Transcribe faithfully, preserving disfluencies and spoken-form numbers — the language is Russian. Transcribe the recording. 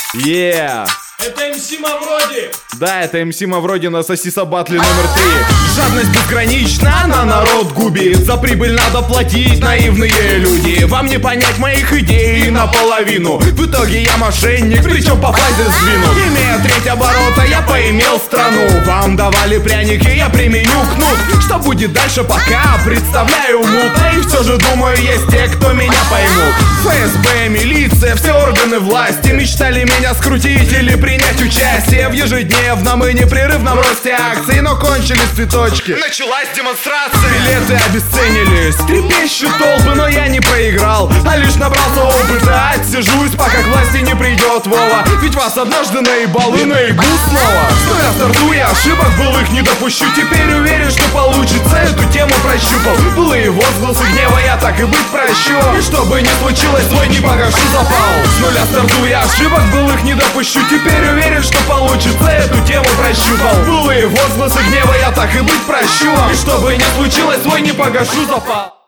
Yeah. Это эм си Мавроди. Да, это эм си Мавроди на Сосиса Батле номер три. Жадность безгранична, она народ губит. За прибыль надо платить, наивные люди. Вам не понять моих идей наполовину. В итоге я мошенник, причем по фазе сдвину. Имея треть оборота, я поимел страну. Вам давали пряники, я применю кнут. Что будет дальше, пока представляю мута. И все же думаю, есть те, кто меня поймут. эф эс бэ, милиция, все органы власти мечтали меня скрутить или принять участие в ежедневном и непрерывном росте акций. Но кончились цветочки, началась демонстрация. Билеты обесценились, трепещут толпы, но я не проиграл, а лишь набрался опыта. Отсижусь, пока к власти не придет Вова. Ведь вас однажды наебал и наебу снова. Что я стартую, ошибок былых не допущу. Теперь уверен, что получится, эту тему прощупал. Былые возгласы гнева я так и быть прощу. И что бы ни случилось, свой не погашу запал. С нуля стартую, ошибок былых не допущу. Теперь уверен, что получится, эту тему прощупал. Былые возгласы гнева я так и быть прощу. И что бы ни случилось, свой не погашу запал.